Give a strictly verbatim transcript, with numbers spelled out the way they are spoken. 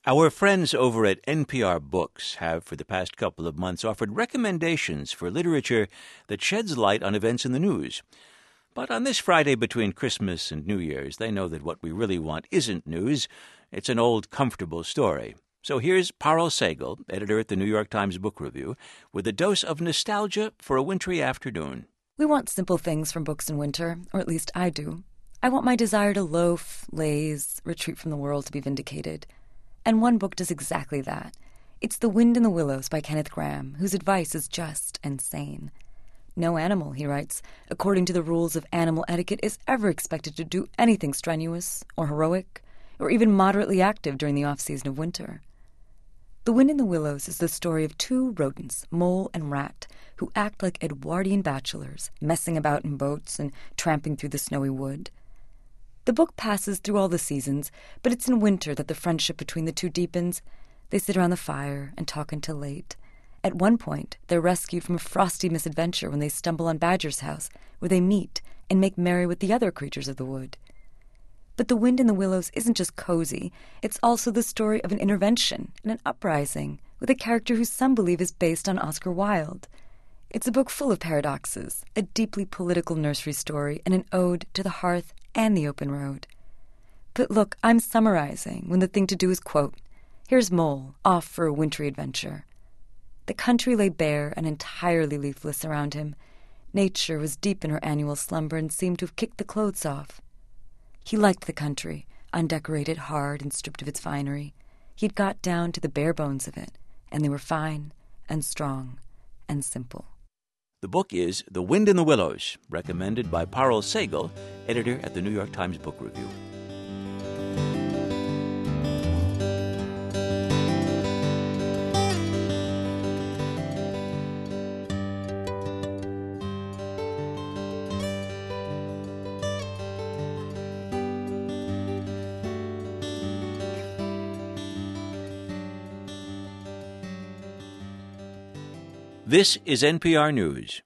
Our friends over at N P R Books have, for the past couple of months, offered recommendations for literature that sheds light on events in the news. But on this Friday between Christmas and New Year's, they know that what we really want isn't news. It's an old, comfortable story. So here's Parul Sehgal, editor at the New York Times Book Review, with a dose of nostalgia for a wintry afternoon. We want simple things from books in winter, or at least I do. I want my desire to loaf, laze, retreat from the world to be vindicated. And one book does exactly that. It's The Wind in the Willows by Kenneth Grahame, whose advice is just and sane. No animal, he writes, according to the rules of animal etiquette, is ever expected to do anything strenuous or heroic or even moderately active during the off-season of winter. The Wind in the Willows is the story of two rodents, mole and rat, who act like Edwardian bachelors, messing about in boats and tramping through the snowy wood. The book passes through all the seasons, but it's in winter that the friendship between the two deepens. They sit around the fire and talk until late. At one point, they're rescued from a frosty misadventure when they stumble on Badger's house, where they meet and make merry with the other creatures of the wood. But The Wind in the Willows isn't just cozy. It's also the story of an intervention and an uprising, with a character who some believe is based on Oscar Wilde. It's a book full of paradoxes, a deeply political nursery story, and an ode to the hearth and the open road. But look, I'm summarizing when the thing to do is quote, "Here's Mole, off for a wintry adventure." The country lay bare and entirely leafless around him. Nature was deep in her annual slumber and seemed to have kicked the clothes off. He liked the country, undecorated, hard, and stripped of its finery. He'd got down to the bare bones of it, and they were fine and strong and simple. The book is The Wind in the Willows, recommended by Parul Sehgal, editor at the New York Times Book Review. This is N P R News.